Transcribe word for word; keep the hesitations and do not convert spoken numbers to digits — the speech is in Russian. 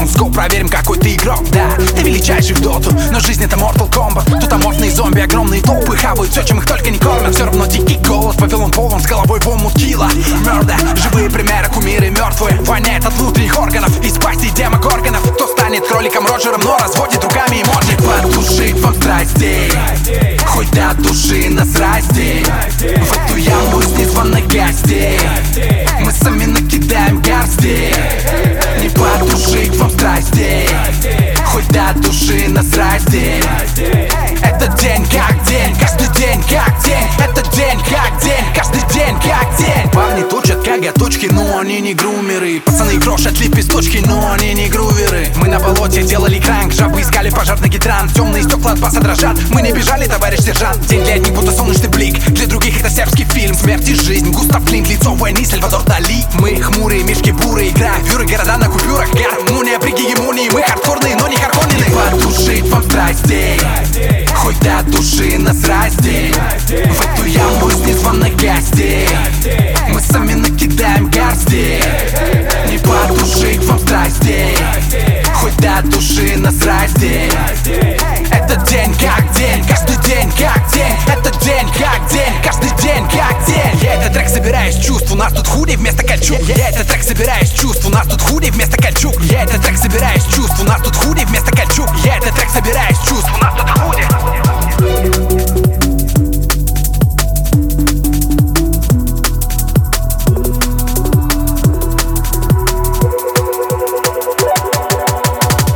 скоп, проверим, какой ты игрок. Да, ты величайший в доту, но жизнь это Mortal Kombat. Тут аморфные зомби, огромные толпы хавают все, чем их только не кормят. Все равно дикий голод, Вавилон полон, с головой в омут килла. Мёрда, живые примеры, кумиры мертвые. Воняет от внутренних органов, из пасти демогоргонов. Кто станет кроликом Роджером, но разводит руками эмоджи. Потушить вам страсти, хоть до души нас расти. В эту яму из незваных гостей мы сами накидаем горсти. Не потушить вам страсти, хоть до души нас расти. Этот день как день, каждый день как день. Этот день как день, каждый день как день. Парни точат коготочки, но они не грумеры. Пацаны крошат лепесточки, но они не груверы. Мы на болоте делали кранк, жабы искали пожарный гидрант. Темные стекла от баса дрожат, мы не бежали, товарищ сержант. День для одних будто солнечный блик, для других это сербский фильм. Смерть и жизнь, Густав Клинт, лицо войны, Сальвадор Дали. Мы хмурые, мишки бурые, гравюры, города на купюрах. Гармония при гегемонии, мы хардкорные, но не харконины. Потушить вам страсти, хоть до души нас расти. В эту яму из незваных гостей мы сами накидаем горсти. Не потушить вам страсти, хоть до души нас расти. Этот день как день, каждый день как день. Этот день как день, каждый день как день. Я этот трек собираю из чувств, у нас тут худи вместо кольчуг. Я этот трек собираю из чувств, у нас тут худи вместо кольчуг. Я этот трек собираю из чувств, у нас тут худи вместо кольчуг. Я этот трек собираю из чувств, у нас тут худи.